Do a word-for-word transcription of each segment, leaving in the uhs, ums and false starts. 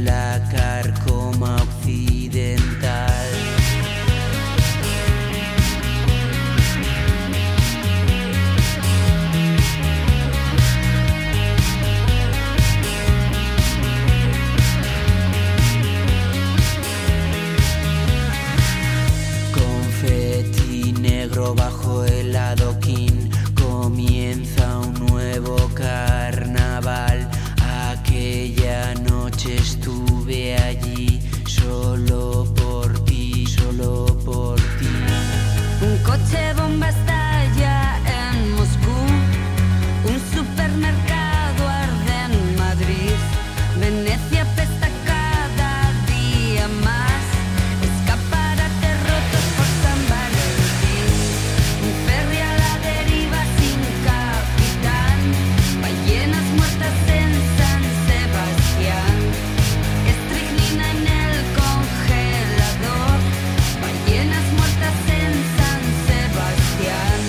la carcoma occidental. Confeti negro bajo el adoquín, comienza un nuevo carnaval. Aquella noche estuve allí solo por ti, solo por ti. Un coche bomba estalla en Moscú, un supermercado arde en Madrid, Venecia apesta cada día más, escaparates rotos por San Valentín, un ferry a la deriva sin capitán, ballenas muertas en San Sebastián, estricnina en el congelador, ballenas muertas en San Sebastián.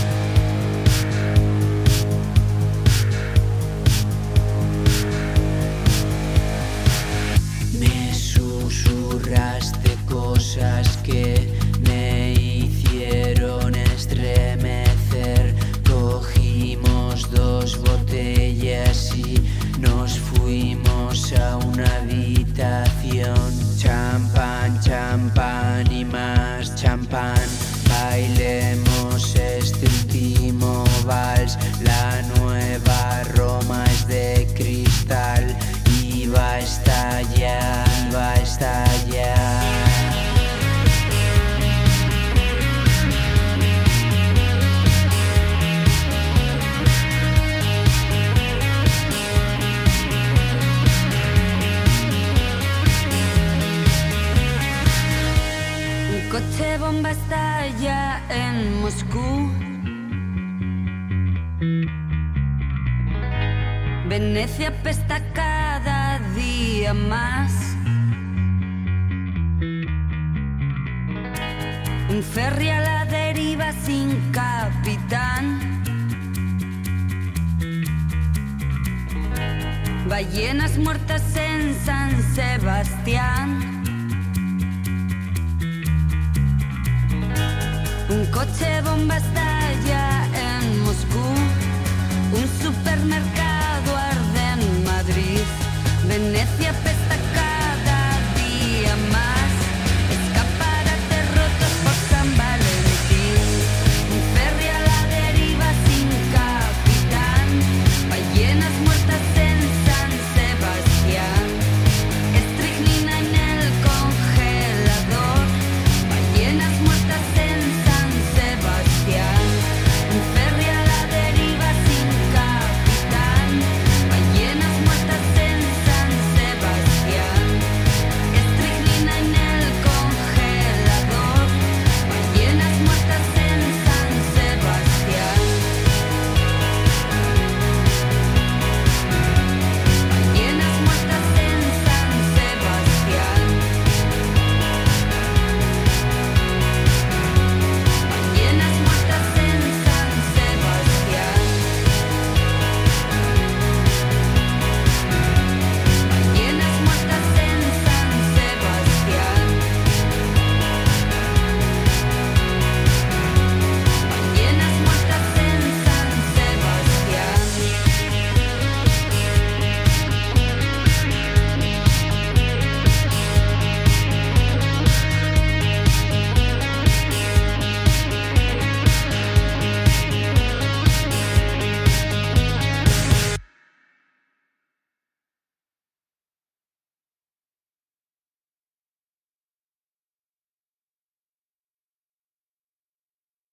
Me susurraste cosas que me hicieron estremecer. Cogimos dos botellas y nos fuimos a una habitación. Champán, champán y más champán. Bailemos este último vals. La nueva Roma es de cristal y va a estallar, va a estallar. Un coche bomba estalla en Moscú, Venecia apesta cada día más, un ferry a la deriva sin capitán, ballenas muertas en San Sebastián. Un coche bomba estalla en Moscú, un supermercado arde en Madrid, Venecia apesta